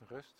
even rust.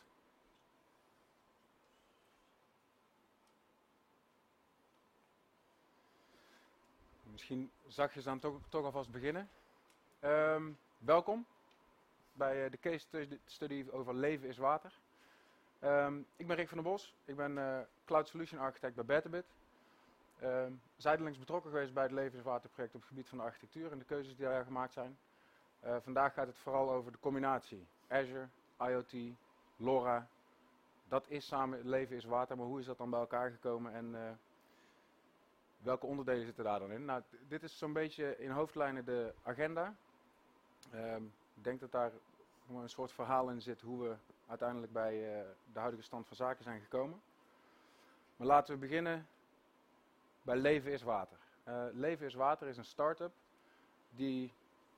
Misschien zachtjes aan toch alvast beginnen. Welkom bij de case study over leven is water. Ik ben Rick van der Bos, ik ben Cloud Solution Architect bij Betabit. Zijdelings betrokken geweest bij het leven is water project op het gebied van de architectuur en de keuzes die daar gemaakt zijn. Vandaag gaat het vooral over de combinatie Azure, IoT, LoRa. Dat is samen leven is water, maar hoe is dat dan bij elkaar gekomen en welke onderdelen zitten daar dan in? Nou, dit is zo'n beetje in hoofdlijnen de agenda. Ik denk dat daar een soort verhaal in zit hoe we uiteindelijk bij de huidige stand van zaken zijn gekomen. Maar laten we beginnen bij Leven is Water. Leven is Water is een start-up die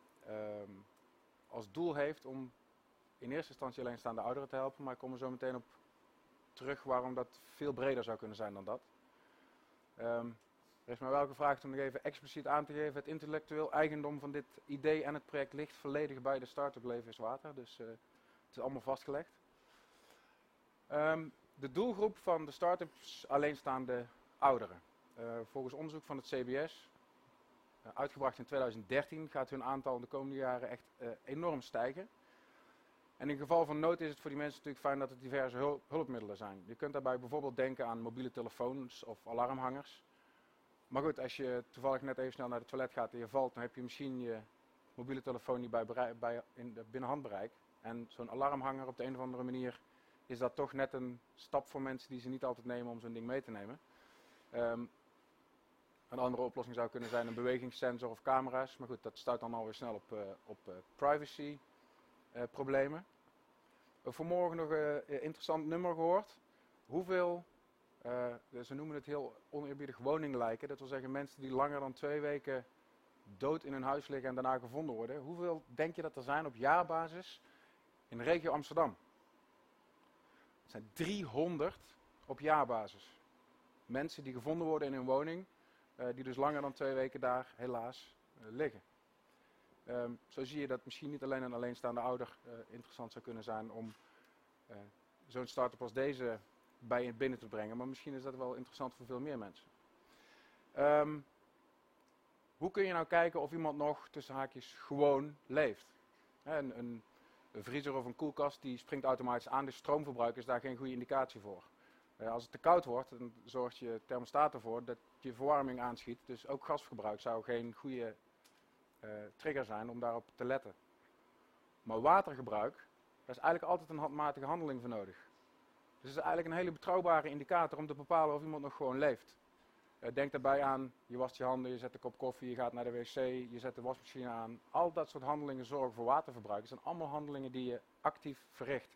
als doel heeft om in eerste instantie alleenstaande ouderen te helpen, maar ik kom er zo meteen op terug waarom dat veel breder zou kunnen zijn dan dat. Er is mij wel gevraagd om nog even expliciet aan te geven, het intellectueel eigendom van dit idee en het project ligt volledig bij de start-up Leven is Water, dus het is allemaal vastgelegd. De doelgroep van de start-ups alleenstaande ouderen. Volgens onderzoek van het CBS, uitgebracht in 2013, gaat hun aantal de komende jaren echt enorm stijgen. En in geval van nood is het voor die mensen natuurlijk fijn dat er diverse hulpmiddelen zijn. Je kunt daarbij bijvoorbeeld denken aan mobiele telefoons of alarmhangers. Maar goed, als je toevallig net even snel naar het toilet gaat en je valt, dan heb je misschien je mobiele telefoon niet binnen handbereik. En zo'n alarmhanger op de een of andere manier is dat toch net een stap voor mensen die ze niet altijd nemen om zo'n ding mee te nemen. Een andere oplossing zou kunnen zijn een bewegingssensor of camera's. Maar goed, dat stuit dan alweer snel op privacy problemen. Vanmorgen nog een interessant nummer gehoord. Hoeveel, ze noemen het heel oneerbiedig woninglijken. Dat wil zeggen mensen die langer dan 2 weken dood in hun huis liggen en daarna gevonden worden. Hoeveel denk je dat er zijn op jaarbasis in de regio Amsterdam? Het zijn 300 op jaarbasis. Mensen die gevonden worden in hun woning, die dus langer dan 2 weken daar helaas liggen. Zo zie je dat misschien niet alleen een alleenstaande ouder interessant zou kunnen zijn om zo'n start-up als deze binnen te brengen, maar misschien is dat wel interessant voor veel meer mensen. Hoe kun je nou kijken of iemand nog tussen haakjes gewoon leeft? Een vriezer of een koelkast die springt automatisch aan, dus stroomverbruik is daar geen goede indicatie voor. Als het te koud wordt, dan zorgt je thermostaat ervoor dat je verwarming aanschiet, dus ook gasverbruik zou geen goede trigger zijn om daarop te letten. Maar watergebruik, daar is eigenlijk altijd een handmatige handeling voor nodig. Dus het is eigenlijk een hele betrouwbare indicator om te bepalen of iemand nog gewoon leeft. Denk daarbij aan, je wast je handen, je zet een kop koffie, je gaat naar de wc, je zet de wasmachine aan. Al dat soort handelingen zorgen voor waterverbruik. Het zijn allemaal handelingen die je actief verricht.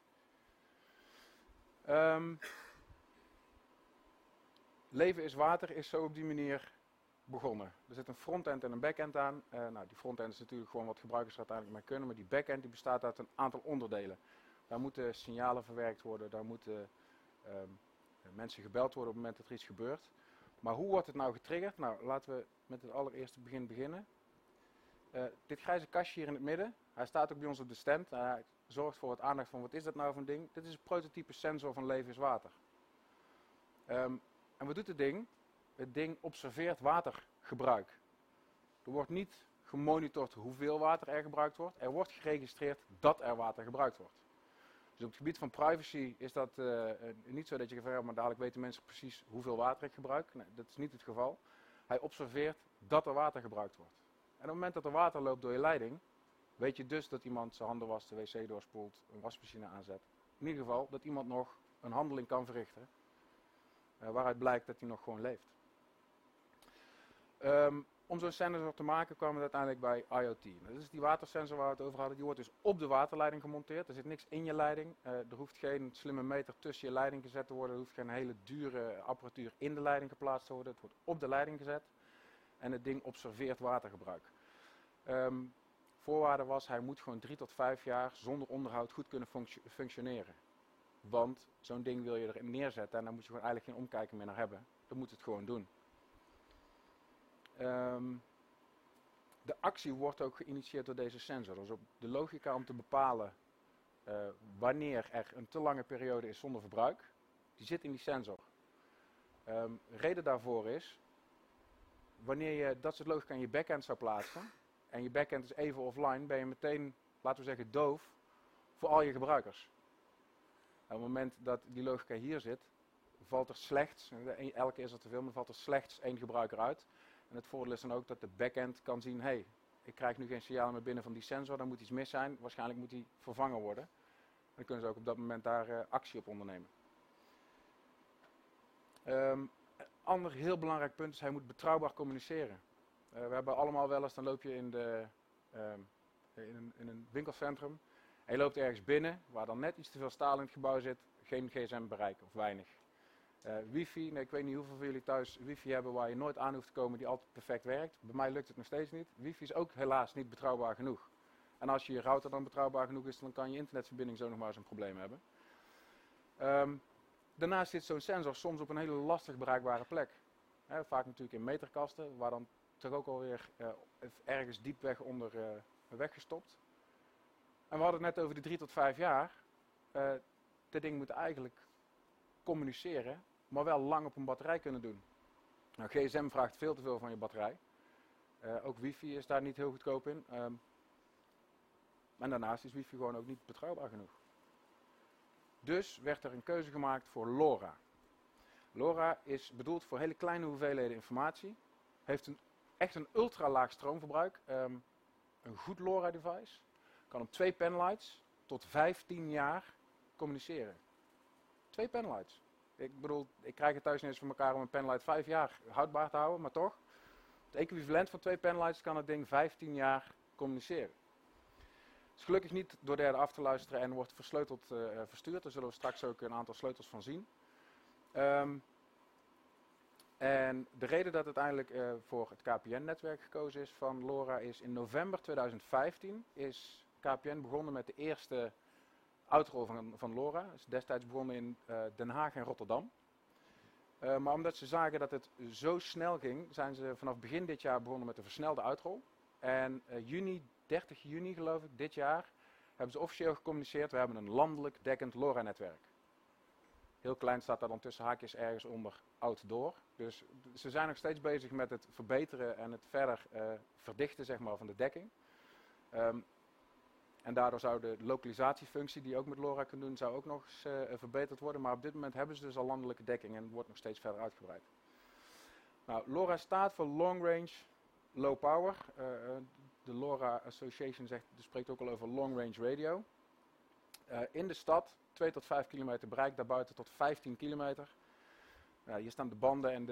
Leven is water is zo op die manier begonnen. Er zit een frontend en een backend aan. Die frontend is natuurlijk gewoon wat gebruikers er uiteindelijk mee kunnen, maar die backend die bestaat uit een aantal onderdelen. Daar moeten signalen verwerkt worden, daar moeten mensen gebeld worden op het moment dat er iets gebeurt. Maar hoe wordt het nou getriggerd? Nou, laten we met het allereerste begin beginnen. Dit grijze kastje hier in het midden, hij staat ook bij ons op de stand. Hij zorgt voor wat aandacht van wat is dat nou voor een ding. Dit is een prototype sensor van Leven is Water. En wat doet het ding? Het ding observeert watergebruik. Er wordt niet gemonitord hoeveel water er gebruikt wordt. Er wordt geregistreerd dat er water gebruikt wordt. Dus op het gebied van privacy is dat niet zo dat je gaat maar dadelijk weten mensen precies hoeveel water ik gebruik. Nee, dat is niet het geval. Hij observeert dat er water gebruikt wordt. En op het moment dat er water loopt door je leiding, weet je dus dat iemand zijn handen wast, de wc doorspoelt, een wasmachine aanzet. In ieder geval dat iemand nog een handeling kan verrichten waaruit blijkt dat hij nog gewoon leeft. Om zo'n sensor te maken kwamen we uiteindelijk bij IoT. Dat is die watersensor waar we het over hadden. Die wordt dus op de waterleiding gemonteerd. Er zit niks in je leiding. Er hoeft geen slimme meter tussen je leiding gezet te worden. Er hoeft geen hele dure apparatuur in de leiding geplaatst te worden. Het wordt op de leiding gezet. En het ding observeert watergebruik. Voorwaarde was, hij moet gewoon 3 tot 5 jaar zonder onderhoud goed kunnen functioneren. Want zo'n ding wil je erin neerzetten en daar moet je gewoon eigenlijk geen omkijken meer naar hebben. Dan moet het gewoon doen. De actie wordt ook geïnitieerd door deze sensor. Dus op de logica om te bepalen wanneer er een te lange periode is zonder verbruik. Die zit in die sensor. Reden daarvoor is, wanneer je dat soort logica in je backend zou plaatsen, en je backend is even offline, ben je meteen, laten we zeggen, doof voor al je gebruikers. En op het moment dat die logica hier zit, valt er slechts, elke keer is er te veel, maar valt er slechts 1 gebruiker uit. En het voordeel is dan ook dat de backend kan zien, hey, ik krijg nu geen signaal meer binnen van die sensor, dan moet iets mis zijn, waarschijnlijk moet die vervangen worden. Dan kunnen ze ook op dat moment daar actie op ondernemen. Een ander heel belangrijk punt is, hij moet betrouwbaar communiceren. We hebben allemaal wel eens, dan loop je in een winkelcentrum en je loopt ergens binnen, waar dan net iets te veel staal in het gebouw zit, geen gsm-bereik of weinig. Wifi, ik weet niet hoeveel van jullie thuis wifi hebben waar je nooit aan hoeft te komen, die altijd perfect werkt. Bij mij lukt het nog steeds niet. Wifi is ook helaas niet betrouwbaar genoeg. En als je router dan betrouwbaar genoeg is, dan kan je internetverbinding zo nog maar eens een probleem hebben. Daarnaast zit zo'n sensor soms op een hele lastig bereikbare plek. Vaak natuurlijk in meterkasten, waar dan toch ook alweer ergens diep weg onder weggestopt. En we hadden het net over die 3 tot 5 jaar. Dit ding moet eigenlijk communiceren, maar wel lang op een batterij kunnen doen. Nou, GSM vraagt veel te veel van je batterij. Ook wifi is daar niet heel goedkoop in. En daarnaast is wifi gewoon ook niet betrouwbaar genoeg. Dus werd er een keuze gemaakt voor LoRa. LoRa is bedoeld voor hele kleine hoeveelheden informatie. Heeft echt een ultra laag stroomverbruik. Een goed LoRa-device kan op 2 penlights tot 15 jaar communiceren. 2 penlights. Ik bedoel, ik krijg het thuis niet eens voor elkaar om een penlight 5 jaar houdbaar te houden, maar toch. Het equivalent van 2 penlights kan het ding 15 jaar communiceren. Het is gelukkig niet door derden af te luisteren en wordt versleuteld verstuurd. Daar zullen we straks ook een aantal sleutels van zien. En de reden dat uiteindelijk voor het KPN-netwerk gekozen is van LoRa is in november 2015 is KPN begonnen met de eerste uitrol van LoRa. Het is destijds begonnen in Den Haag en Rotterdam. Maar omdat ze zagen dat het zo snel ging, zijn ze vanaf begin dit jaar begonnen met de versnelde uitrol. En 30 juni geloof ik, dit jaar, hebben ze officieel gecommuniceerd, we hebben een landelijk dekkend LoRa-netwerk. Heel klein staat daar dan tussen haakjes ergens onder outdoor. Dus ze zijn nog steeds bezig met het verbeteren en het verder verdichten, zeg maar, van de dekking. En daardoor zou de lokalisatiefunctie die je ook met LoRa kunt doen, zou ook nog eens verbeterd worden. Maar op dit moment hebben ze dus al landelijke dekking en wordt nog steeds verder uitgebreid. Nou, LoRa staat voor Long Range Low Power. De LoRa Association spreekt ook al over Long Range Radio. In de stad 2 tot 5 kilometer bereik, daarbuiten tot 15 kilometer. Hier staan de banden en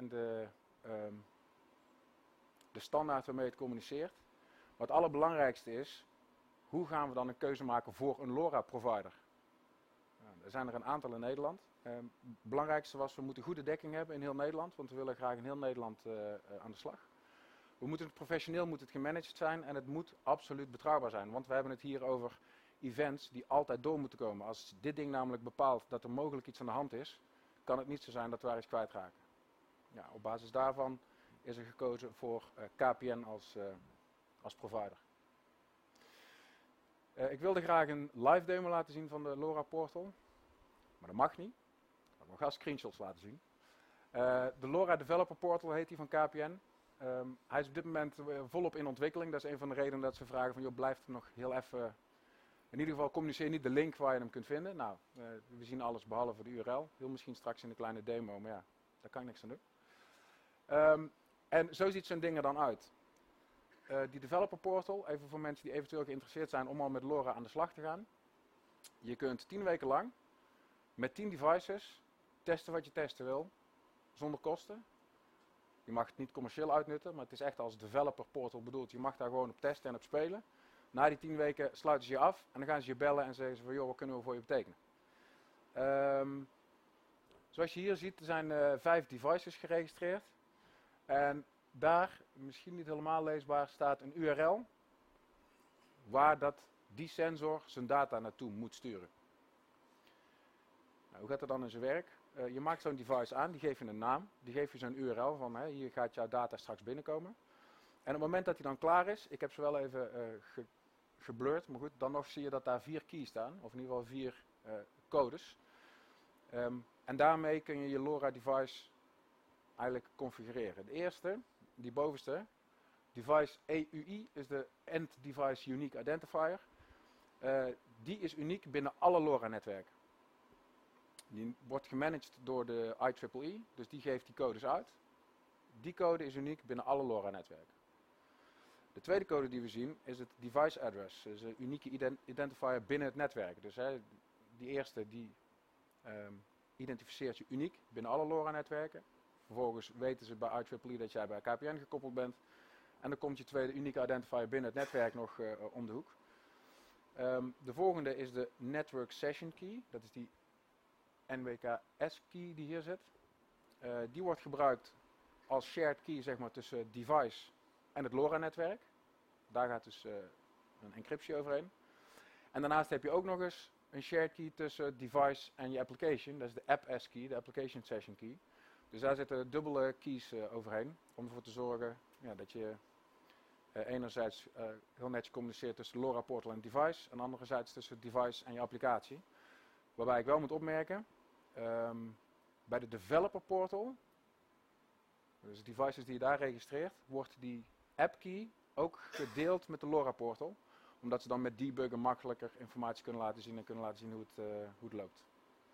de standaard waarmee het communiceert. Maar het allerbelangrijkste is, hoe gaan we dan een keuze maken voor een LoRa-provider? Er zijn er een aantal in Nederland. Het belangrijkste was, we moeten goede dekking hebben in heel Nederland, want we willen graag in heel Nederland aan de slag. Professioneel moet het gemanaged zijn en het moet absoluut betrouwbaar zijn, want we hebben het hier over events die altijd door moeten komen. Als dit ding namelijk bepaalt dat er mogelijk iets aan de hand is, kan het niet zo zijn dat we iets kwijtraken. Ja, op basis daarvan is er gekozen voor KPN als provider. Ik wilde graag een live demo laten zien van de LoRa Portal, maar dat mag niet. Ik ga screenshots laten zien. De LoRa Developer Portal heet die van KPN. Hij is op dit moment volop in ontwikkeling. Dat is een van de redenen dat ze vragen van, joh, blijf er nog heel even. In ieder geval communiceer niet de link waar je hem kunt vinden. Nou, we zien alles behalve de URL. Heel misschien straks in een kleine demo, maar ja, daar kan ik niks aan doen. En zo ziet zo'n ding er dan uit. Die Developer Portal, even voor mensen die eventueel geïnteresseerd zijn om al met LoRa aan de slag te gaan. Je kunt 10 weken lang met 10 devices testen wat je testen wil, zonder kosten. Je mag het niet commercieel uitnutten, maar het is echt als Developer Portal bedoeld. Je mag daar gewoon op testen en op spelen. Na die 10 weken sluiten ze je af en dan gaan ze je bellen en zeggen ze van, joh, wat kunnen we voor je betekenen? Zoals je hier ziet, er zijn 5 devices geregistreerd. En daar, misschien niet helemaal leesbaar, staat een URL waar die sensor zijn data naartoe moet sturen. Nou, hoe gaat dat dan in zijn werk? Je maakt zo'n device aan, die geef je een naam, die geef je zo'n URL van hier gaat jouw data straks binnenkomen. En op het moment dat hij dan klaar is, ik heb ze wel even geblurred, maar goed, dan nog zie je dat daar 4 keys staan, of in ieder geval 4 codes. En daarmee kun je je LoRa device eigenlijk configureren. De eerste, die bovenste, device EUI, is de End Device Unique Identifier. Die is uniek binnen alle LoRa-netwerken. Die wordt gemanaged door de IEEE, dus die geeft die codes uit. Die code is uniek binnen alle LoRa-netwerken. De tweede code die we zien is het device address. Dat is een unieke identifier binnen het netwerk. Dus die eerste die identificeert je uniek binnen alle LoRa-netwerken. Vervolgens weten ze bij IEEE dat jij bij KPN gekoppeld bent. En dan komt je tweede unieke identifier binnen het netwerk nog om de hoek. De volgende is de Network Session Key. Dat is die NWKS-key die hier zit. Die wordt gebruikt als shared key, zeg maar, tussen het device en het LoRa-netwerk. Daar gaat dus een encryptie overheen. En daarnaast heb je ook nog eens een shared key tussen het device en je application. Dat is de App-S-key, de Application Session Key. Dus daar zitten dubbele keys overheen. Om ervoor te zorgen dat je enerzijds heel netjes communiceert tussen de LoRa portal en het device. En anderzijds tussen het device en je applicatie. Waarbij ik wel moet opmerken, bij de developer portal, dus de devices die je daar registreert, wordt die app key ook gedeeld met de LoRa portal. Omdat ze dan met debuggen makkelijker informatie kunnen laten zien en kunnen laten zien hoe het loopt.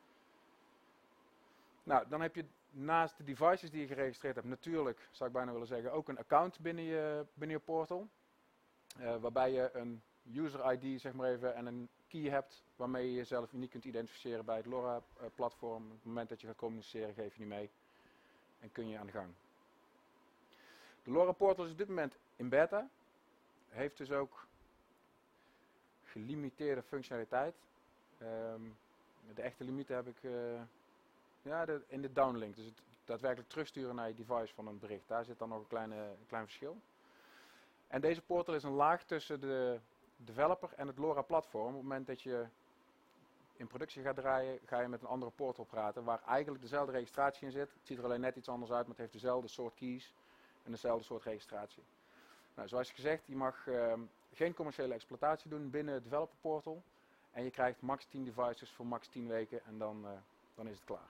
Nou, dan heb je naast de devices die je geregistreerd hebt, natuurlijk, zou ik bijna willen zeggen, ook een account binnen je portal. Waarbij je een user ID, zeg maar even, en een key hebt waarmee je jezelf uniek kunt identificeren bij het LoRa-platform. Op het moment dat je gaat communiceren, geef je die mee en kun je aan de gang. De LoRa portal is op dit moment in beta. Heeft dus ook gelimiteerde functionaliteit. De echte limieten heb ik in de downlink. Dus het daadwerkelijk terugsturen naar je device van een bericht. Daar zit dan nog een klein verschil. En deze portal is een laag tussen de developer en het LoRa platform. Op het moment dat je in productie gaat draaien, ga je met een andere portal praten waar eigenlijk dezelfde registratie in zit. Het ziet er alleen net iets anders uit, maar het heeft dezelfde soort keys en dezelfde soort registratie. Nou, zoals gezegd, je mag geen commerciële exploitatie doen binnen het developer portal. En je krijgt max 10 devices voor max 10 weken en dan is het klaar.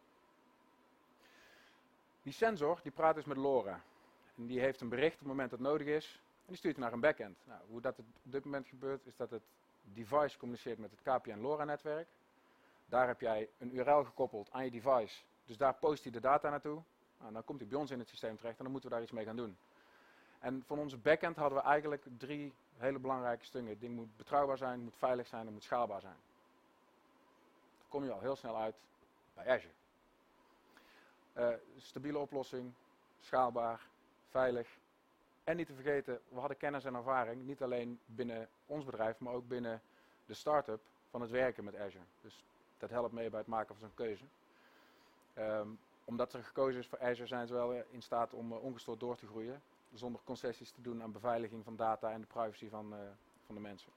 Die sensor die praat dus met LoRa. En die heeft een bericht op het moment dat het nodig is. En die stuurt naar een backend. Nou, hoe dat op dit moment gebeurt, is dat het device communiceert met het KPN LoRa netwerk. Daar heb jij een URL gekoppeld aan je device. Dus daar post hij de data naartoe. Nou, dan komt hij bij ons in het systeem terecht en dan moeten we daar iets mee gaan doen. En van onze backend hadden we eigenlijk 3 hele belangrijke stukken. Het ding moet betrouwbaar zijn, moet veilig zijn en moet schaalbaar zijn. Dan kom je al heel snel uit bij Azure. Stabiele oplossing, schaalbaar, veilig. En niet te vergeten, we hadden kennis en ervaring, niet alleen binnen ons bedrijf, maar ook binnen de start-up van het werken met Azure. Dus dat helpt mee bij het maken van zo'n keuze. Omdat er gekozen is voor Azure, zijn ze wel in staat om ongestoord door te groeien. Zonder concessies te doen aan beveiliging van data en de privacy van de mensen.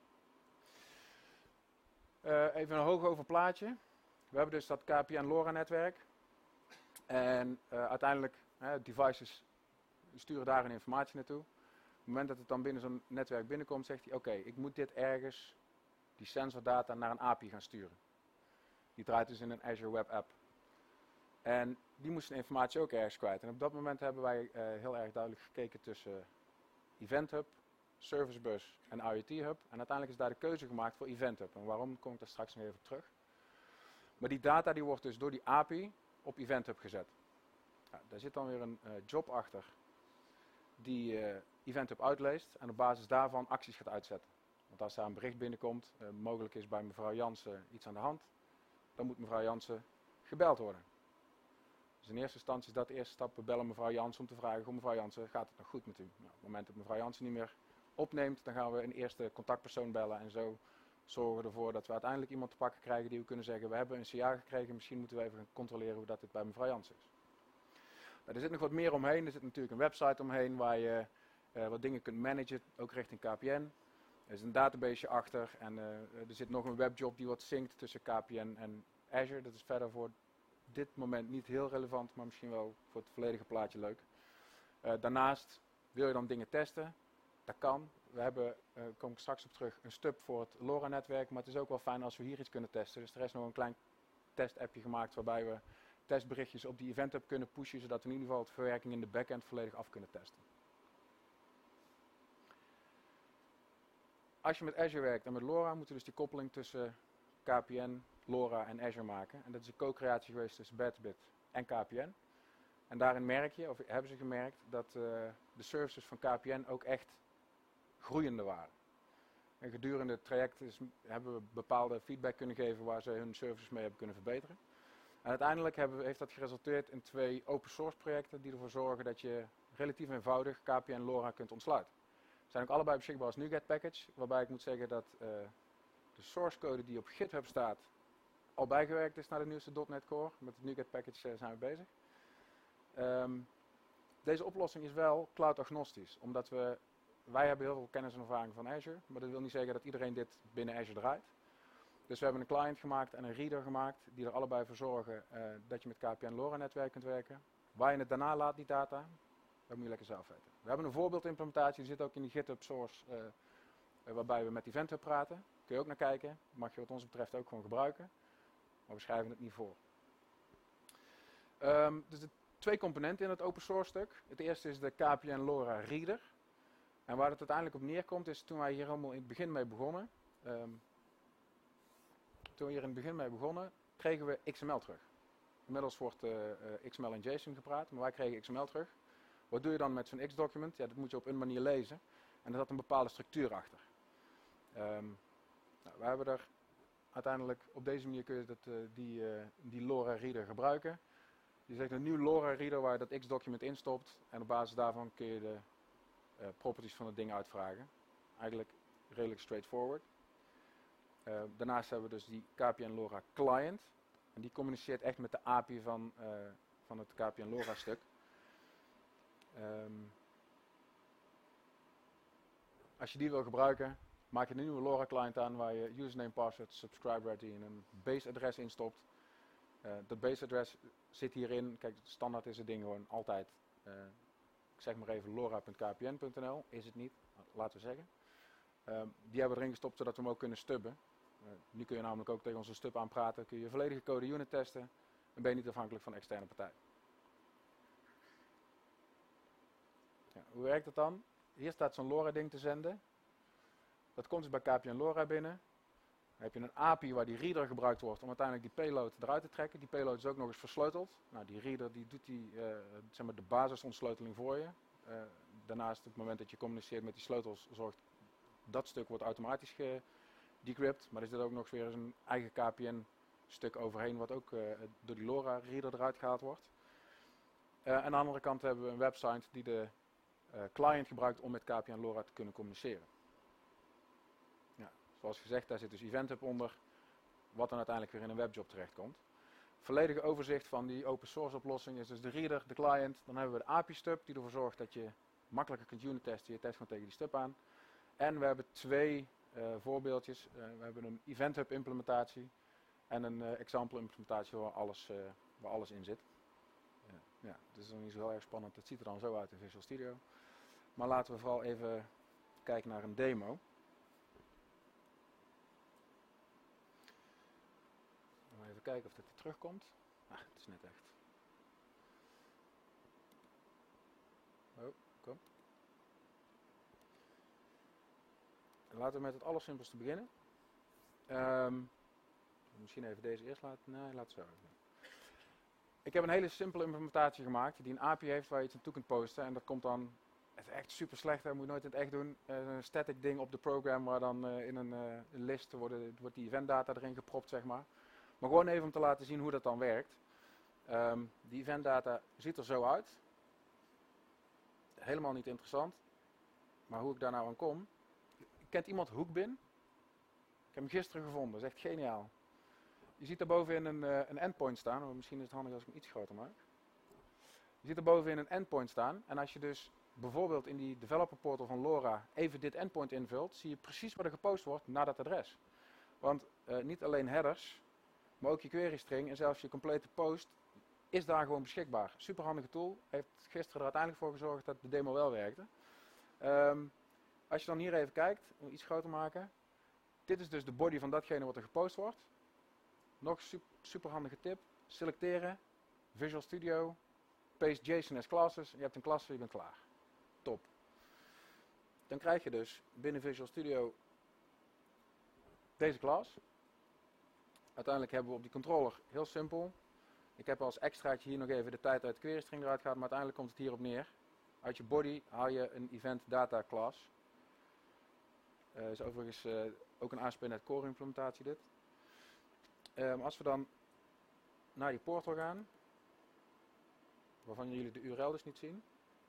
Even een hoog over plaatje. We hebben dus dat KPN LoRa netwerk. En uiteindelijk, devices sturen daar een informatie naartoe. Op het moment dat het dan binnen zo'n netwerk binnenkomt, zegt hij, oké, ik moet dit ergens, die sensordata, naar een API gaan sturen. Die draait dus in een Azure Web App. En die moest de informatie ook ergens kwijt. En op dat moment hebben wij heel erg duidelijk gekeken tussen Event Hub, Service Bus en IoT Hub. En uiteindelijk is daar de keuze gemaakt voor Event Hub. En waarom, kom ik daar straks nog even op terug. Maar die data die wordt dus door die API op Event Hub gezet. Nou, daar zit dan weer een job achter die Event Hub uitleest en op basis daarvan acties gaat uitzetten. Want als daar een bericht binnenkomt, mogelijk is bij mevrouw Jansen iets aan de hand, dan moet mevrouw Jansen gebeld worden. Dus in eerste instantie is dat de eerste stap. We bellen mevrouw Jansen om te vragen, mevrouw Jansen, gaat het nog goed met u? Nou, op het moment dat mevrouw Jansen niet meer opneemt, dan gaan we een eerste contactpersoon bellen en zo zorgen we ervoor dat we uiteindelijk iemand te pakken krijgen die we kunnen zeggen, we hebben een CA gekregen, misschien moeten we even gaan controleren hoe dat dit bij mevrouw Jansen is. Nou, er zit nog wat meer omheen, er zit natuurlijk een website omheen waar je wat dingen kunt managen, ook richting KPN. Er is een database achter en er zit nog een webjob die wat synct tussen KPN en Azure. Dat is verder voor dit moment niet heel relevant, maar misschien wel voor het volledige plaatje leuk. Daarnaast wil je dan dingen testen. Dat kan. we hebben, kom ik straks op terug, een stub voor het LoRa-netwerk. Maar het is ook wel fijn als we hier iets kunnen testen. Dus er is nog een klein test-appje gemaakt waarbij we testberichtjes op die Event Hub kunnen pushen. Zodat we in ieder geval de verwerking in de backend volledig af kunnen testen. Als je met Azure werkt en met LoRa, moet je dus die koppeling tussen KPN, LoRa en Azure maken. En dat is een co-creatie geweest tussen Badbit en KPN. En daarin merk je, of hebben ze gemerkt, dat de services van KPN ook echt groeiende waren. En gedurende het traject hebben we bepaalde feedback kunnen geven waar ze hun services mee hebben kunnen verbeteren. En uiteindelijk heeft dat geresulteerd in 2 open source projecten die ervoor zorgen dat je relatief eenvoudig KPN LoRa kunt ontsluiten. Ze zijn ook allebei beschikbaar als NuGet package, waarbij ik moet zeggen dat de source code die op GitHub staat al bijgewerkt is naar de nieuwste .NET Core. Met het NuGet package zijn we bezig. Deze oplossing is wel cloud agnostisch, omdat wij hebben heel veel kennis en ervaring van Azure, maar dat wil niet zeggen dat iedereen dit binnen Azure draait. Dus we hebben een client gemaakt en een reader gemaakt die er allebei voor zorgen dat je met KPN LoRa netwerk kunt werken. Waar je het daarna laat, die data, dat moet je lekker zelf weten. We hebben een voorbeeldimplementatie, die zit ook in die GitHub source, waarbij we met Event Hub praten. Kun je ook naar kijken, mag je wat ons betreft ook gewoon gebruiken, maar we schrijven het niet voor. Dus de 2 componenten in het open source stuk. Het eerste is de KPN LoRa reader. En waar het uiteindelijk op neerkomt is toen wij hier helemaal in het begin mee begonnen. Kregen we XML terug. Inmiddels wordt XML en JSON gepraat, maar wij kregen XML terug. Wat doe je dan met zo'n X-document? Ja, dat moet je op een manier lezen. En er zat een bepaalde structuur achter. We hebben er uiteindelijk, op deze manier kun je die LoRa reader gebruiken. Je zegt een nieuw LoRa reader waar je dat X-document instopt. En op basis daarvan kun je de properties van het ding uitvragen. Eigenlijk redelijk straightforward. Daarnaast hebben we dus die KPN LoRa client. En die communiceert echt met de API van het KPN LoRa stuk. Als je die wil gebruiken, maak je een nieuwe LoRa client aan waar je username, password, subscriber ID en een base adres instopt. Dat base adres zit hierin. Kijk, standaard is het ding gewoon altijd, ik zeg maar even lora.kpn.nl, is het niet, laten we zeggen. Die hebben we erin gestopt zodat we hem ook kunnen stubben. Nu kun je namelijk ook tegen onze stub aanpraten, kun je volledige code unit testen en ben je niet afhankelijk van externe partijen. Ja, hoe werkt dat dan? Hier staat zo'n LoRa ding te zenden. Dat komt dus bij KPN LoRa binnen. Dan heb je een API waar die reader gebruikt wordt om uiteindelijk die payload eruit te trekken. Die payload is ook nog eens versleuteld. Nou, die reader die doet zeg maar de basisontssleuteling voor je. Daarnaast op het moment dat je communiceert met die sleutels zorgt dat stuk wordt automatisch gedecrypt. Maar er zit ook nog eens weer eens een eigen KPN stuk overheen wat ook door die LoRa reader eruit gehaald wordt. Aan de andere kant hebben we een website die de client gebruikt om met KPN LoRa te kunnen communiceren. Ja, zoals gezegd, daar zit dus Event Hub onder, wat dan uiteindelijk weer in een webjob terechtkomt. Volledige overzicht van die open source oplossing is dus de reader, de client. Dan hebben we de API stub die ervoor zorgt dat je makkelijker kunt unit testen. Je test gewoon tegen die stub aan. En we hebben 2 voorbeeldjes. We hebben een Event Hub implementatie en een example implementatie waar alles in zit. Ja, het is nog niet zo heel erg spannend. Het ziet er dan zo uit in Visual Studio. Maar laten we vooral even kijken naar een demo. Even kijken of dit er terugkomt. Ah, het is net echt. Oh, kom. Laten we met het allersimpelste beginnen. Misschien even deze eerst laten. Nee, laat het zo even. Ik heb een hele simpele implementatie gemaakt die een API heeft waar je iets aan toe kunt posten. En dat komt dan, het is echt super slecht, dat moet je nooit in het echt doen. Een static ding op de program waar dan in een list wordt die event data erin gepropt, zeg maar. Maar gewoon even om te laten zien hoe dat dan werkt. Die event data ziet er zo uit. Helemaal niet interessant. Maar hoe ik daar nou aan kom. Kent iemand Hookbin? Ik heb hem gisteren gevonden, dat is echt geniaal. Je ziet daarbovenin een endpoint staan. Misschien is het handig als ik hem iets groter maak. Je ziet daarbovenin een endpoint staan. En als je dus bijvoorbeeld in die developer portal van LoRa even dit endpoint invult, zie je precies wat er gepost wordt naar dat adres. Want niet alleen headers, maar ook je query string en zelfs je complete post is daar gewoon beschikbaar. Super handige tool. Heeft gisteren er uiteindelijk voor gezorgd dat de demo wel werkte. Als je dan hier even kijkt, iets groter maken. Dit is dus de body van datgene wat er gepost wordt. Nog super handige tip. Selecteren. Visual Studio. Paste JSON as classes. Je hebt een klasse, je bent klaar. Top. Dan krijg je dus binnen Visual Studio deze klas. Uiteindelijk hebben we op die controller, heel simpel. Ik heb als extraatje hier nog even de tijd uit de query string eruit gehaald, maar uiteindelijk komt het hierop neer. Uit je body haal je een event data class. Is overigens ook een ASP.NET Core implementatie dit. Als we dan naar die portal gaan, waarvan jullie de URL dus niet zien,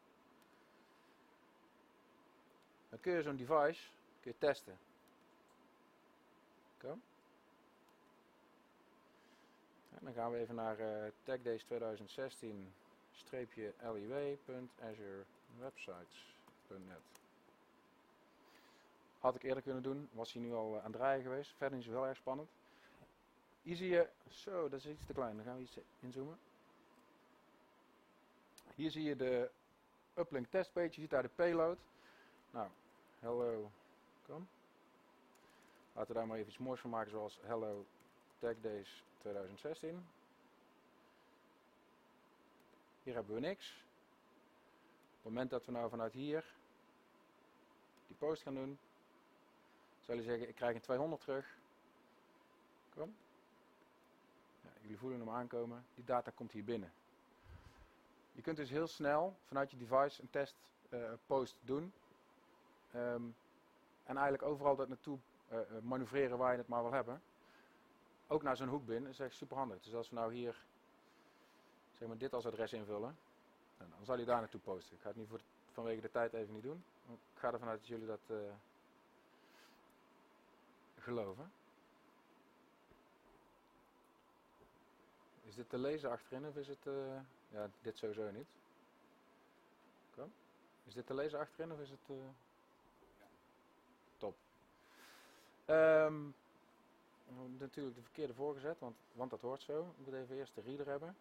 dan kun je zo'n device testen. Okay. En dan gaan we even naar tagdays 2016-liw.azurewebsites.net. Had ik eerder kunnen doen, was hij nu al aan het draaien geweest. Verder is het wel erg spannend. Hier zie je, zo dat is iets te klein, dan gaan we iets inzoomen. Hier zie je de uplink testpage, je ziet daar de payload. Nou, hello, kom. Laten we daar maar even iets moois van maken, zoals hello tagdays 2016. Hier hebben we niks. Op het moment dat we nou vanuit hier die post gaan doen, zal je zeggen, ik krijg een 200 terug. Kom. Ja, jullie voelen hem aankomen. Die data komt hier binnen. Je kunt dus heel snel vanuit je device een test post doen. En eigenlijk overal dat naartoe manoeuvreren waar je het maar wil hebben. Ook naar zo'n hoekbin is echt super handig. Dus als we nou hier zeg maar dit als adres invullen, dan zal hij daar naartoe posten. Ik ga het nu vanwege de tijd even niet doen. Ik ga ervan uit dat jullie dat geloven. Is dit te lezen achterin of is het... ja, dit sowieso niet. Kom. Is dit te lezen achterin of is het... Top. Natuurlijk de verkeerde voorgezet, want dat hoort zo. Ik moet even eerst de reader hebben.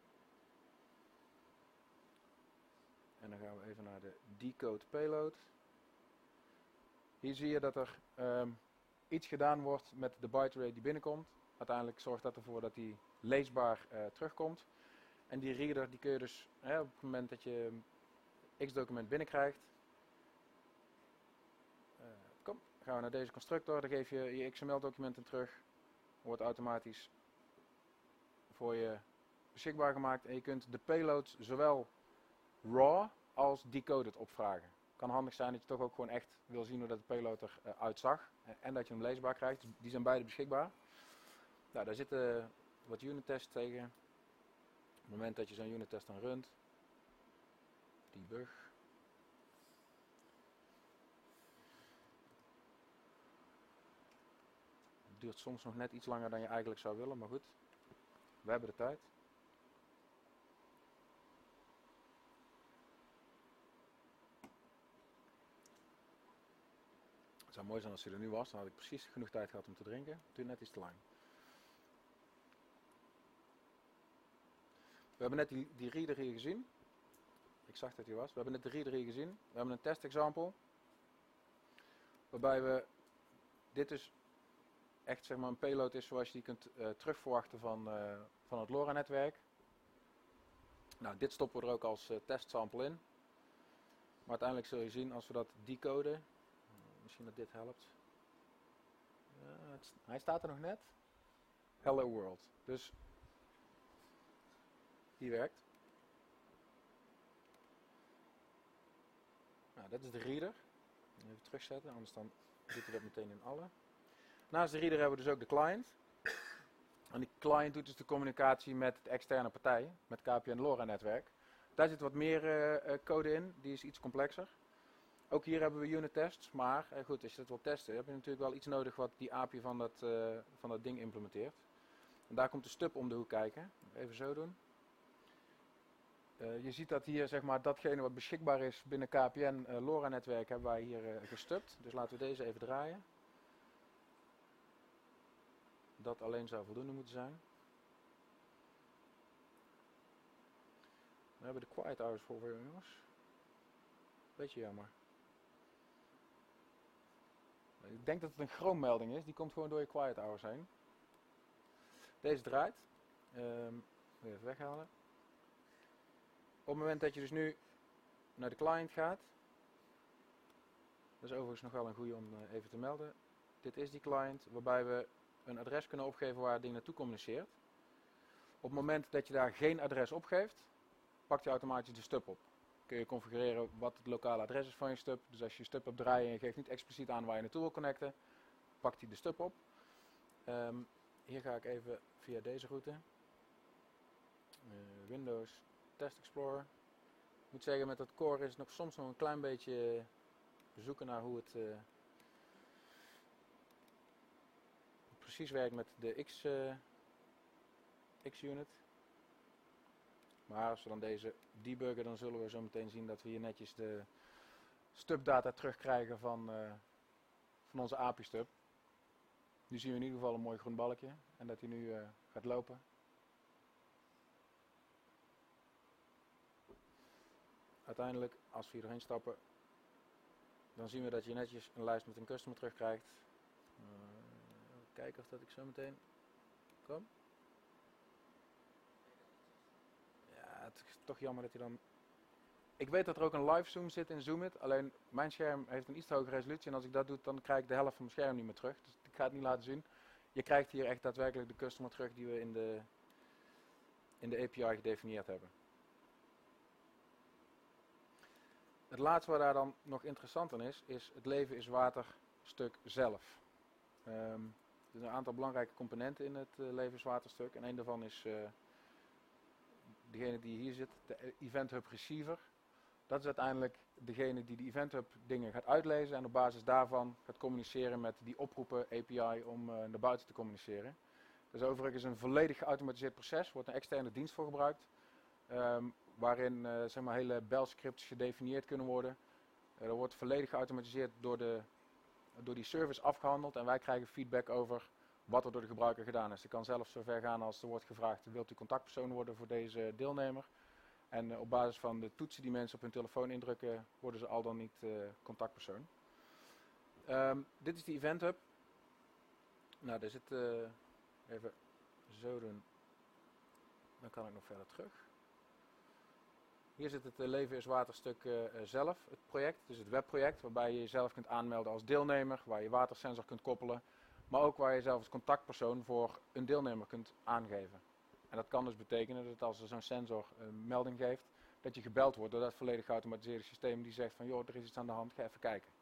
En dan gaan we even naar de decode payload. Hier zie je dat er iets gedaan wordt met de byte array die binnenkomt. Uiteindelijk zorgt dat ervoor dat die leesbaar terugkomt. En die reader die kun je dus op het moment dat je X-document binnenkrijgt. Kom, gaan we naar deze constructor. Dan geef je je XML-documenten terug. Wordt automatisch voor je beschikbaar gemaakt. En je kunt de payloads zowel raw als decoded opvragen. Kan handig zijn dat je toch ook gewoon echt wil zien hoe dat de payload eruit zag. En dat je hem leesbaar krijgt. Dus die zijn beide beschikbaar. Nou, daar zitten wat unit tests tegen. Op het moment dat je zo'n unit test dan runt. Debug. Het duurt soms nog net iets langer dan je eigenlijk zou willen, maar goed. We hebben de tijd. Het zou mooi zijn als hij er nu was, dan had ik precies genoeg tijd gehad om te drinken. Het duurt net iets te lang. We hebben net die reader hier gezien. Ik zag dat hij was. We hebben net de reader hier gezien. We hebben een testexample. Waarbij we, dit dus echt zeg maar een payload is zoals je die kunt terugverwachten van het LoRa-netwerk. Nou, dit stoppen we er ook als testsample in. Maar uiteindelijk zul je zien als we dat decoden. Misschien dat dit helpt. Hij staat er nog net. Hello world. Dus die werkt. Nou, dat is de reader. Even terugzetten, anders dan doet hij dat meteen in alle. Naast de reader hebben we dus ook de client. En die client doet dus de communicatie met de externe partij, met KPN LoRa-netwerk. Daar zit wat meer code in, die is iets complexer. Ook hier hebben we unit tests, maar goed, als je dat wilt testen, heb je natuurlijk wel iets nodig wat die API van dat ding implementeert. En daar komt de stub om de hoek kijken. Even zo doen. Je ziet dat hier zeg maar datgene wat beschikbaar is binnen KPN LoRa-netwerk hebben wij hier gestubt. Dus laten we deze even draaien. Dat alleen zou voldoende moeten zijn. We hebben de quiet hours voor weer, jongens. Beetje jammer. Ik denk dat het een chroommelding is, die komt gewoon door je quiet hours heen. Deze draait. Even weghalen. Op het moment dat je dus nu naar de client gaat, dat is overigens nog wel een goede om even te melden. Dit is die client waarbij we een adres kunnen opgeven waar het ding naartoe communiceert. Op het moment dat je daar geen adres opgeeft, pakt hij automatisch de stub op. Kun je configureren wat het lokale adres is van je stub. Dus als je je stub hebt draaien en je geeft niet expliciet aan waar je naartoe wil connecten, pakt hij de stub op. Hier ga ik even via deze route. Windows Test Explorer. Ik moet zeggen, met dat core is het nog soms nog een klein beetje zoeken naar hoe het precies werkt met de X-unit. Maar als we dan deze debuggen, dan zullen we zo meteen zien dat we hier netjes de stubdata terugkrijgen van onze API-stub. Nu zien we in ieder geval een mooi groen balkje en dat hij nu gaat lopen. Uiteindelijk, als we hier doorheen stappen, dan zien we dat je netjes een lijst met een customer terugkrijgt. Kijken of dat ik zo meteen kom. Ja, het is toch jammer dat hij dan... Ik weet dat er ook een live zoom zit in Zoomit, alleen mijn scherm heeft een iets te hoge resolutie en als ik dat doe, dan krijg ik de helft van mijn scherm niet meer terug. Dus ik ga het niet laten zien. Je krijgt hier echt daadwerkelijk de customer terug die we in de API gedefinieerd hebben. Het laatste wat daar dan nog interessant aan is het leven is water stuk zelf. Er zijn een aantal belangrijke componenten in het leven is water stuk en een daarvan is degene die hier zit, de Event Hub Receiver. Dat is uiteindelijk degene die de Event Hub dingen gaat uitlezen en op basis daarvan gaat communiceren met die oproepen API om naar buiten te communiceren. Dat is overigens een volledig geautomatiseerd proces, er wordt een externe dienst voor gebruikt. Waarin zeg maar hele bel-scripts gedefinieerd kunnen worden. Er wordt volledig geautomatiseerd door die service afgehandeld en wij krijgen feedback over wat er door de gebruiker gedaan is. Het kan zelfs zo ver gaan als er wordt gevraagd, wilt u contactpersoon worden voor deze deelnemer? En op basis van de toetsen die mensen op hun telefoon indrukken, worden ze al dan niet contactpersoon. Dit is die Event Hub. Nou, daar zit even zo doen. Dan kan ik nog verder terug. Hier zit het Leven is Water stuk zelf, het project, dus het webproject, waarbij je jezelf kunt aanmelden als deelnemer, waar je watersensor kunt koppelen, maar ook waar je zelf als contactpersoon voor een deelnemer kunt aangeven. En dat kan dus betekenen dat als er zo'n sensor een melding geeft, dat je gebeld wordt door dat volledig geautomatiseerde systeem die zegt van joh, er is iets aan de hand, ga even kijken.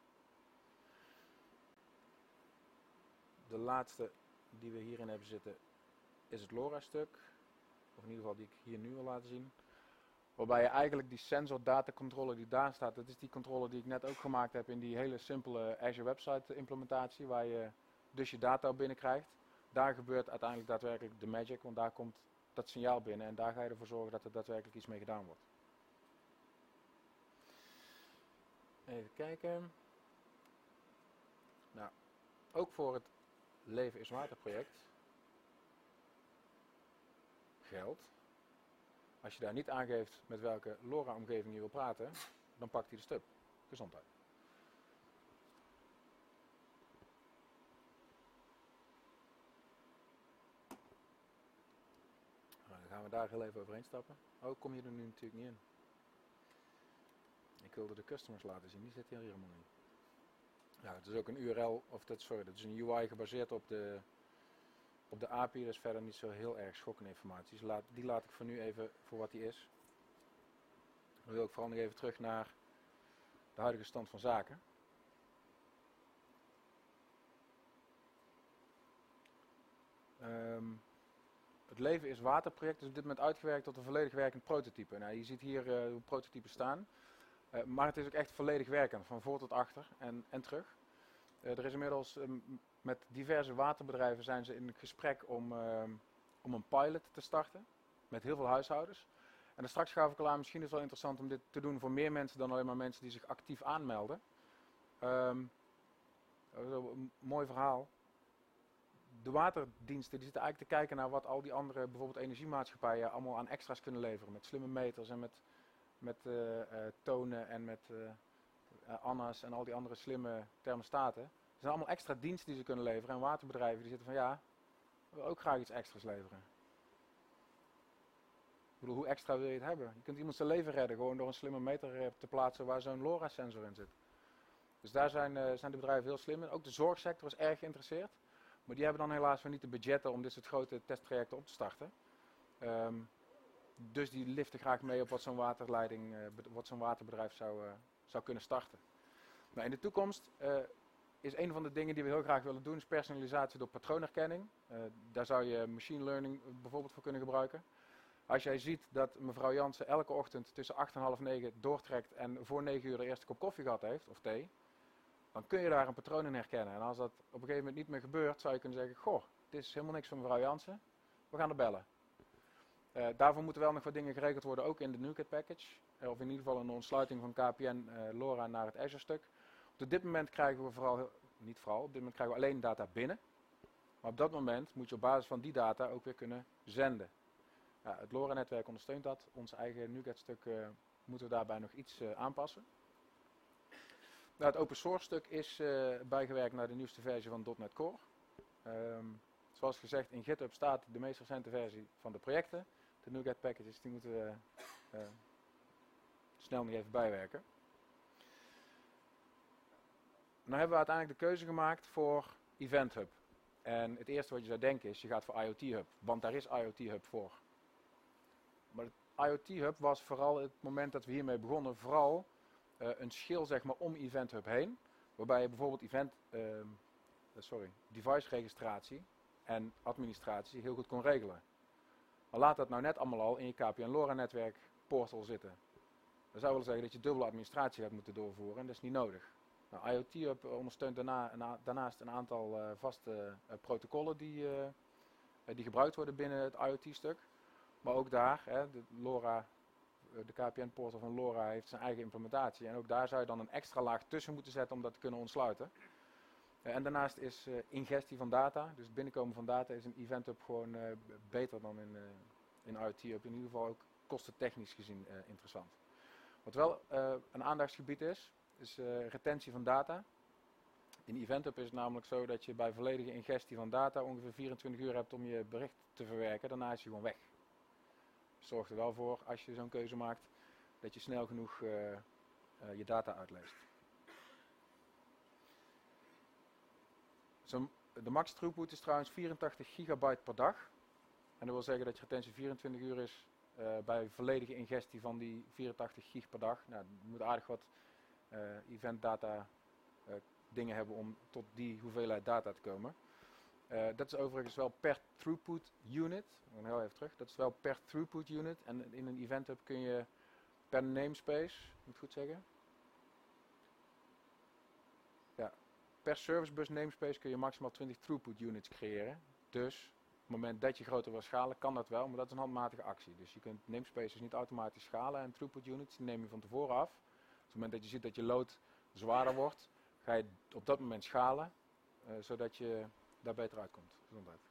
De laatste die we hierin hebben zitten is het LoRa-stuk, of in ieder geval die ik hier nu wil laten zien. Waarbij je eigenlijk die sensor datacontrole die daar staat, dat is die controle die ik net ook gemaakt heb in die hele simpele Azure Website implementatie, waar je dus je data op binnenkrijgt. Daar gebeurt uiteindelijk daadwerkelijk de magic, want daar komt dat signaal binnen en daar ga je ervoor zorgen dat er daadwerkelijk iets mee gedaan wordt. Even kijken. Nou, ook voor het Leven is Water project geldt. Als je daar niet aangeeft met welke LoRa-omgeving je wil praten, dan pakt hij de stub. Gezondheid. Nou, dan gaan we daar heel even overheen stappen. Oh, kom je er nu natuurlijk niet in. Ik wilde de customers laten zien, die zitten hier helemaal in. Nou, het is ook een URL, dat is een UI gebaseerd op de API, dat is verder niet zo heel erg schokkende informatie. Dus die laat ik voor nu even voor wat die is. Dan wil ik vooral nog even terug naar de huidige stand van zaken. Het Leven is Water project is op dit moment uitgewerkt tot een volledig werkend prototype. Nou, je ziet hier hoe prototypes staan. Maar het is ook echt volledig werkend, van voor tot achter en terug. Er is inmiddels met diverse waterbedrijven zijn ze in gesprek om een pilot te starten. Met heel veel huishoudens. En dan straks gaf ik al aan, misschien is het wel interessant om dit te doen voor meer mensen dan alleen maar mensen die zich actief aanmelden. Een mooi verhaal. De waterdiensten die zitten eigenlijk te kijken naar wat al die andere, bijvoorbeeld energiemaatschappijen, allemaal aan extra's kunnen leveren. Met slimme meters en met tonen en met Anna's en al die andere slimme thermostaten. zijn allemaal extra diensten die ze kunnen leveren. En waterbedrijven die zitten van ja, we willen ook graag iets extra's leveren. Ik bedoel, hoe extra wil je het hebben? Je kunt iemand zijn leven redden gewoon door een slimme meter te plaatsen waar zo'n LoRa-sensor in zit. Dus daar zijn de bedrijven heel slim in. Ook de zorgsector is erg geïnteresseerd. Maar die hebben dan helaas weer niet de budgetten om dit soort grote testtrajecten op te starten. Dus die liften graag mee op wat zo'n waterbedrijf zou kunnen starten. Nou, in de toekomst is een van de dingen die we heel graag willen doen, is personalisatie door patroonherkenning. Daar zou je machine learning bijvoorbeeld voor kunnen gebruiken. Als jij ziet dat mevrouw Jansen elke ochtend tussen 8 en half 9 doortrekt en voor 9 uur de eerste kop koffie gehad heeft, of thee, dan kun je daar een patroon in herkennen. En als dat op een gegeven moment niet meer gebeurt, zou je kunnen zeggen, goh, dit is helemaal niks van mevrouw Jansen, we gaan er bellen. Daarvoor moeten wel nog wat dingen geregeld worden, ook in de NuGet package. Of in ieder geval een ontsluiting van KPN LoRa naar het Azure stuk. Op dit moment krijgen we op dit moment krijgen we alleen data binnen. Maar op dat moment moet je op basis van die data ook weer kunnen zenden. Het LoRa-netwerk ondersteunt dat. Ons eigen NuGet-stuk moeten we daarbij nog iets aanpassen. Het open source stuk is bijgewerkt naar de nieuwste versie van .NET Core. Zoals gezegd, in GitHub staat de meest recente versie van de projecten. De NuGet packages, die moeten we snel nog even bijwerken. Nou hebben we uiteindelijk de keuze gemaakt voor Event Hub. En het eerste wat je zou denken is, je gaat voor IoT Hub, want daar is IoT Hub voor. Maar het IoT Hub was vooral het moment dat we hiermee begonnen, vooral een schil zeg maar om Event Hub heen. Waarbij je bijvoorbeeld device registratie en administratie heel goed kon regelen. Maar laat dat nou net allemaal al in je KPN LoRa netwerk portal zitten. Dat zou willen zeggen dat je dubbele administratie gaat moeten doorvoeren en dat is niet nodig. Nou, IoT Hub ondersteunt daarnaast een aantal vaste protocollen die gebruikt worden binnen het IoT-stuk. Maar ook daar, de KPN-portal van LoRa heeft zijn eigen implementatie. En ook daar zou je dan een extra laag tussen moeten zetten om dat te kunnen ontsluiten. En daarnaast is ingestie van data, dus het binnenkomen van data, is een Event Hub gewoon beter dan in IoT Hub. In ieder geval ook kostentechnisch gezien interessant. Wat wel een aandachtsgebied is retentie van data. In Event Hub is het namelijk zo dat je bij volledige ingestie van data ongeveer 24 uur hebt om je bericht te verwerken. Daarna is hij gewoon weg. Zorg er wel voor, als je zo'n keuze maakt, dat je snel genoeg je data uitleest. De max throughput is trouwens 84 gigabyte per dag. En dat wil zeggen dat je retentie 24 uur is bij volledige ingestie van die 84 gig per dag. Nou, je moet aardig wat event data dingen hebben om tot die hoeveelheid data te komen. Dat is overigens wel per throughput unit. Ik ga heel even terug. Dat is wel per throughput unit. En in een event hub kun je per namespace, moet ik het goed zeggen? Ja, per servicebus namespace kun je maximaal 20 throughput units creëren. Dus op het moment dat je groter wil schalen, kan dat wel, maar dat is een handmatige actie. Dus je kunt namespaces niet automatisch schalen en throughput units die neem je van tevoren af. Op het moment dat je ziet dat je load zwaarder wordt, ga je op dat moment schalen, zodat je daar beter uitkomt. Gezondheid.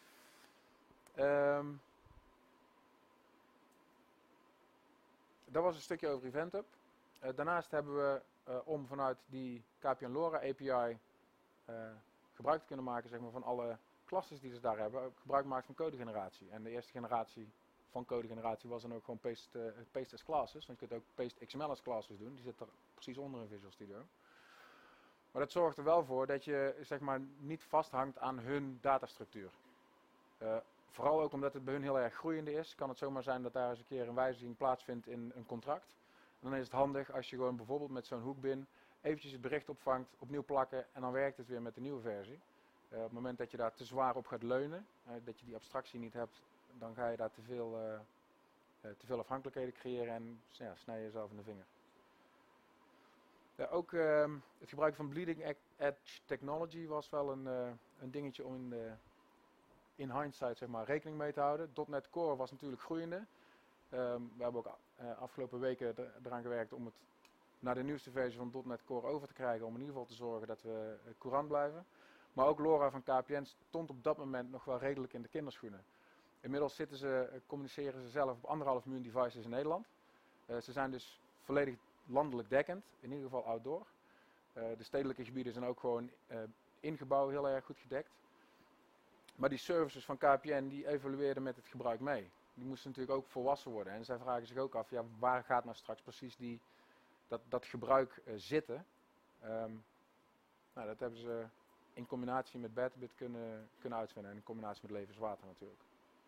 Dat was een stukje over Event Hub. Daarnaast hebben we, om vanuit die KPN LoRa API gebruik te kunnen maken zeg maar, van alle classes die ze daar hebben, ook gebruik gemaakt van codegeneratie. En de eerste generatie van codegeneratie was dan ook gewoon paste as classes. Want je kunt ook paste XML as classes doen. Die zit er precies onder in Visual Studio. Maar dat zorgt er wel voor dat je zeg maar, niet vasthangt aan hun datastructuur. Vooral ook omdat het bij hun heel erg groeiende is, kan het zomaar zijn dat daar eens een keer een wijziging plaatsvindt in een contract. En dan is het handig als je gewoon bijvoorbeeld met zo'n hoekbin eventjes het bericht opvangt, opnieuw plakken en dan werkt het weer met de nieuwe versie. Op het moment dat je daar te zwaar op gaat leunen, dat je die abstractie niet hebt, dan ga je daar te veel afhankelijkheden creëren en ja, snij je jezelf in de vinger. Ja, ook het gebruik van bleeding edge technology was wel een dingetje om in hindsight zeg maar, rekening mee te houden. .NET Core was natuurlijk groeiende. We hebben ook afgelopen weken eraan gewerkt om het naar de nieuwste versie van .NET Core over te krijgen. Om in ieder geval te zorgen dat we courant blijven. Maar ook LoRa van KPN stond op dat moment nog wel redelijk in de kinderschoenen. Inmiddels communiceren ze zelf op 1,5 miljoen devices in Nederland. Ze zijn dus volledig landelijk dekkend, in ieder geval outdoor. De stedelijke gebieden zijn ook gewoon in gebouw heel erg goed gedekt. Maar die services van KPN die evolueerden met het gebruik mee. Die moesten natuurlijk ook volwassen worden. En zij vragen zich ook af, ja, waar gaat nou straks precies dat gebruik zitten? Nou, dat hebben ze in combinatie met Betabit kunnen uitvinden. En in combinatie met levenswater natuurlijk.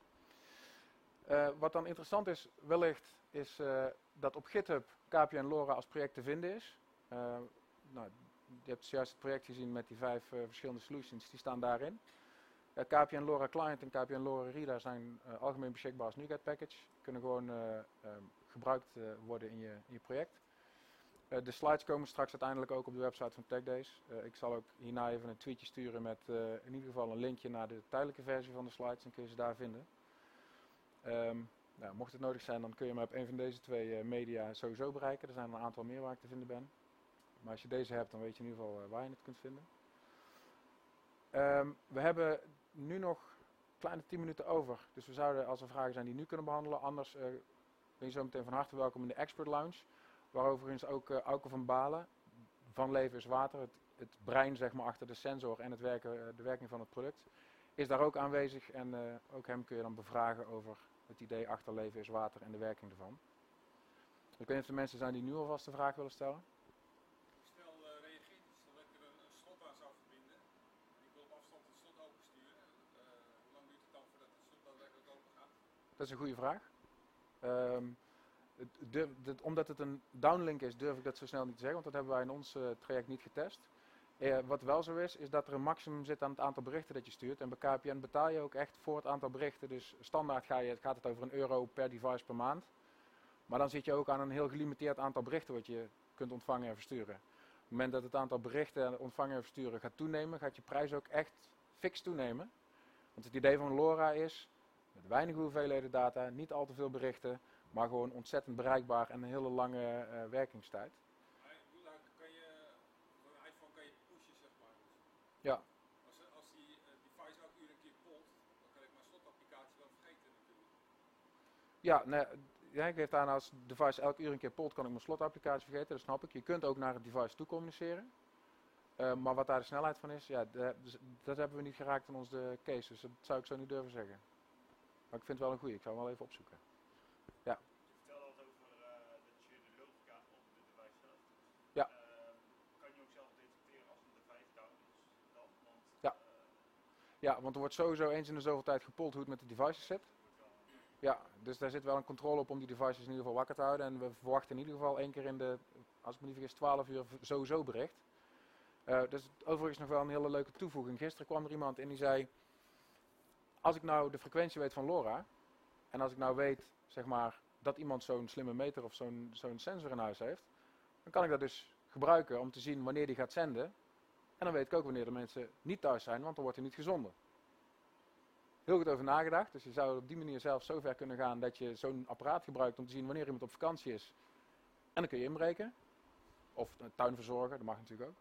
Wat dan interessant is, wellicht, is dat op GitHub KPN LoRa als project te vinden is. Nou, je hebt juist het project gezien met die 5 verschillende solutions, die staan daarin. KPN LoRa Client en KPN LoRa Reader zijn algemeen beschikbaar als NuGet package. Kunnen gewoon gebruikt worden in je project. De slides komen straks uiteindelijk ook op de website van TechDays. Ik zal ook hierna even een tweetje sturen met in ieder geval een linkje naar de tijdelijke versie van de slides. Dan kun je ze daar vinden. Nou, mocht het nodig zijn, dan kun je me op een van deze 2 media sowieso bereiken. Er zijn een aantal meer waar ik te vinden ben. Maar als je deze hebt, dan weet je in ieder geval waar je het kunt vinden. We hebben nu nog kleine 10 minuten over. Dus we zouden, als er vragen zijn, die nu kunnen behandelen. Anders ben je zo meteen van harte welkom in de Expert Lounge. Waar overigens ook Auke van Balen van Leven is Water, het brein zeg maar, achter de sensor en de werking van het product, is daar ook aanwezig. En ook hem kun je dan bevragen over het idee achter Leven is Water en de werking ervan. Ik weet niet of er mensen zijn die nu alvast een vraag willen stellen. Stel, reageert iets dat ik er een slot aan zou verbinden. Ik wil op afstand het slot opensturen. Hoe lang duurt het dan voordat het slot daadwerkelijk open gaat? Dat is een goede vraag. Omdat het een downlink is, durf ik dat zo snel niet te zeggen, want dat hebben wij in ons traject niet getest. Wat wel zo is dat er een maximum zit aan het aantal berichten dat je stuurt. En bij KPN betaal je ook echt voor het aantal berichten. Dus standaard gaat het over €1 per device per maand. Maar dan zit je ook aan een heel gelimiteerd aantal berichten wat je kunt ontvangen en versturen. Op het moment dat het aantal berichten ontvangen en versturen gaat toenemen, gaat je prijs ook echt fix toenemen. Want het idee van LoRa is, met weinige hoeveelheden data, niet al te veel berichten, maar gewoon ontzettend bereikbaar en een hele lange werkingstijd. Maar ik bedoel, kan je, voor een iPhone kan je pushen, zeg maar. Ja. Als die device elk uur een keer polt, dan kan ik mijn slotapplicatie wel vergeten natuurlijk. Ja, nee, ik geef aan als het device elk uur een keer polt, kan ik mijn slotapplicatie vergeten, dat snap ik. Je kunt ook naar het device toe communiceren. Maar wat daar de snelheid van is, ja, dat hebben we niet geraakt in onze case. Dus dat zou ik zo niet durven zeggen. Maar ik vind het wel een goeie, ik zou hem wel even opzoeken. Ja. Je vertelde al over dat je de logica op de device zelf doet. Ja. Kan je ook zelf detecteren als een device down is dan? Want, Ja. Ja, want er wordt sowieso eens in de zoveel tijd gepold hoe het met de devices zit. Ja, dus daar zit wel een controle op om die devices in ieder geval wakker te houden. En we verwachten in ieder geval 1 keer in de, als ik me niet vergis, 12 uur sowieso bericht. Dus overigens nog wel een hele leuke toevoeging. Gisteren kwam er iemand in die zei, als ik nou de frequentie weet van LoRa, en als ik nou weet, zeg maar, dat iemand zo'n slimme meter of zo'n sensor in huis heeft, dan kan ik dat dus gebruiken om te zien wanneer die gaat zenden. En dan weet ik ook wanneer de mensen niet thuis zijn, want dan wordt er niet gezonden. Heel goed over nagedacht, dus je zou op die manier zelf zo ver kunnen gaan dat je zo'n apparaat gebruikt om te zien wanneer iemand op vakantie is. En dan kun je inbreken. Of een tuin verzorgen, dat mag natuurlijk ook.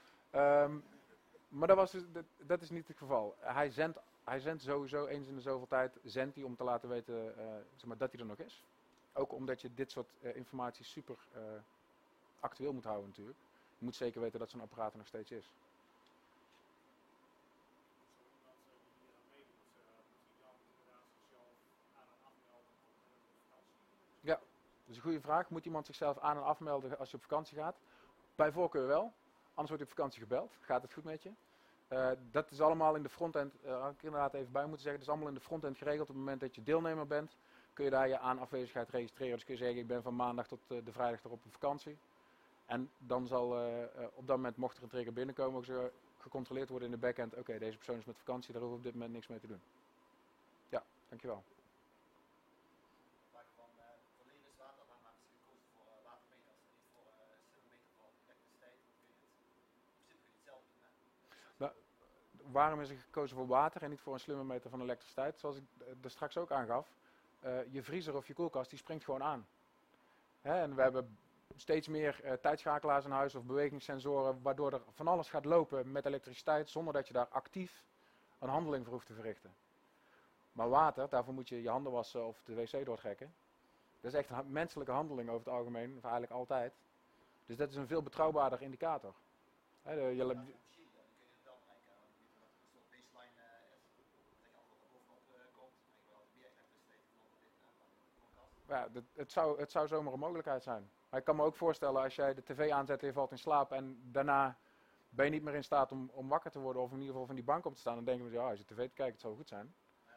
Maar dat is niet het geval. Hij zendt sowieso eens in de zoveel tijd zendt hij om te laten weten zeg maar, dat hij er nog is. Ook omdat je dit soort informatie super actueel moet houden natuurlijk. Je moet zeker weten dat zo'n apparaat er nog steeds is. Ja, dat is een goede vraag. Moet iemand zichzelf aan en afmelden als je op vakantie gaat? Bij voorkeur wel. Anders wordt je op vakantie gebeld. Gaat het goed met je? Dat is allemaal in de frontend, had ik inderdaad even bij moeten zeggen, dat is allemaal in de frontend geregeld. Op het moment dat je deelnemer bent, kun je daar je aan-afwezigheid registreren. Dus kun je zeggen, ik ben van maandag tot de vrijdag erop op vakantie. En dan zal op dat moment, mocht er een trigger binnenkomen, ook zo gecontroleerd worden in de backend. Oké, deze persoon is met vakantie, daar hoeven we op dit moment niks mee te doen. Ja, dankjewel. Waarom is er gekozen voor water en niet voor een slimme meter van elektriciteit? Zoals ik er straks ook aangaf, je vriezer of je koelkast die springt gewoon aan. En we hebben steeds meer tijdschakelaars in huis of bewegingssensoren, waardoor er van alles gaat lopen met elektriciteit zonder dat je daar actief een handeling voor hoeft te verrichten. Maar water, daarvoor moet je je handen wassen of de wc doortrekken. Dat is echt een menselijke handeling over het algemeen, of eigenlijk altijd. Dus dat is een veel betrouwbaarder indicator. Ja, het zou zomaar een mogelijkheid zijn. Maar ik kan me ook voorstellen als jij de tv aanzet en je valt in slaap en daarna ben je niet meer in staat om wakker te worden of in ieder geval van die bank op te staan. Dan denken we, ja, als je tv te kijken, het zou goed zijn.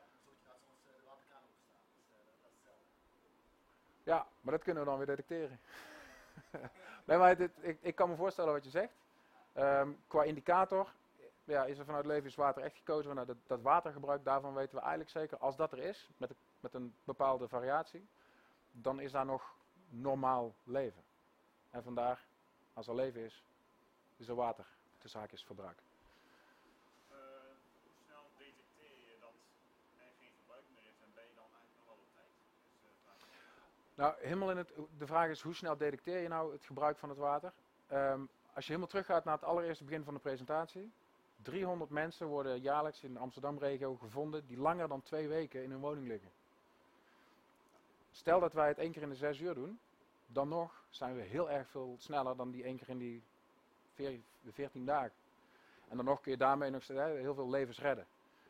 Ja, maar dat kunnen we dan weer detecteren. Nee, maar ik kan me voorstellen wat je zegt. Qua indicator ja, is er vanuit levenswater echt gekozen. Nou, dat watergebruik, daarvan weten we eigenlijk zeker, als dat er is, met een bepaalde variatie, dan is daar nog normaal leven. En vandaar, als er leven is er water, tussen haakjes verbruik. Hoe snel detecteer je dat er geen verbruik meer is en ben je dan eigenlijk nog wel op tijd? Nou, helemaal de vraag is, hoe snel detecteer je nou het gebruik van het water? Als je helemaal teruggaat naar het allereerste begin van de presentatie. 300 mensen worden jaarlijks in de Amsterdam-regio gevonden die langer dan 2 weken in hun woning liggen. Stel dat wij het 1 keer in de 6 uur doen, dan nog zijn we heel erg veel sneller dan die 1 keer in die 14 dagen. En dan nog kun je daarmee nog heel veel levens redden.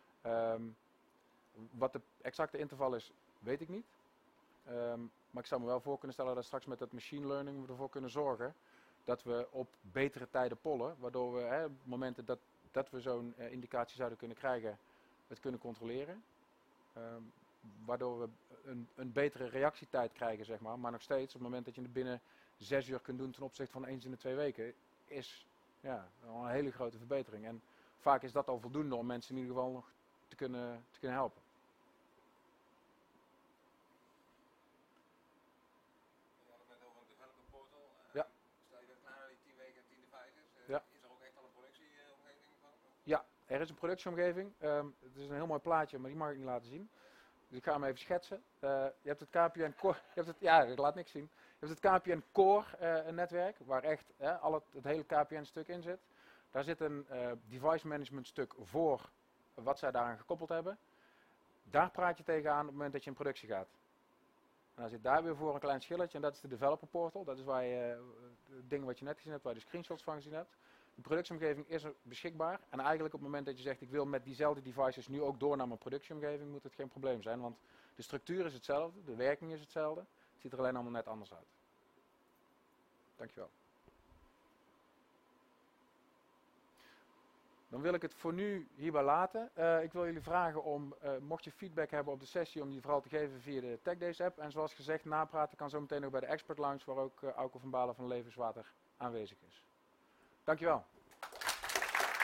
Wat de exacte interval is, weet ik niet. Maar ik zou me wel voor kunnen stellen dat straks met dat machine learning we ervoor kunnen zorgen dat we op betere tijden pollen, waardoor we op momenten dat we zo'n indicatie zouden kunnen krijgen, het kunnen controleren. Waardoor we een betere reactietijd krijgen, zeg maar. Maar nog steeds, op het moment dat je het binnen 6 uur kunt doen ten opzichte van eens in de 2 weken, is ja, al een hele grote verbetering. En vaak is dat al voldoende om mensen in ieder geval nog te kunnen helpen. We hadden het net over een developer portal. Ja. Stel je dat na die 10 weken 10 de 5 is, Ja. is er ook echt al een productieomgeving van? Ja, er is een productieomgeving. Het is een heel mooi plaatje, maar die mag ik niet laten zien. Dus ik ga hem even schetsen. Je hebt het KPN Core. Ja, ik laat niks zien. Je hebt het KPN Core netwerk, waar echt het hele KPN stuk in zit. Daar zit een device management stuk voor wat zij daaraan gekoppeld hebben. Daar praat je tegenaan op het moment dat je in productie gaat. En dan zit daar weer voor een klein schilletje en dat is de developer portal. Dat is waar je het ding wat je net gezien hebt, waar je de screenshots van gezien hebt. De productieomgeving is er beschikbaar. En eigenlijk op het moment dat je zegt ik wil met diezelfde devices nu ook door naar mijn productieomgeving, moet het geen probleem zijn. Want de structuur is hetzelfde, de werking is hetzelfde. Het ziet er alleen allemaal net anders uit. Dankjewel. Dan wil ik het voor nu hierbij laten. Ik wil jullie vragen om, mocht je feedback hebben op de sessie, om die vooral te geven via de TechDays app. En zoals gezegd, napraten kan zo meteen ook bij de Expert Lounge, waar ook Auke van Balen van Levenswater aanwezig is. Dankjewel.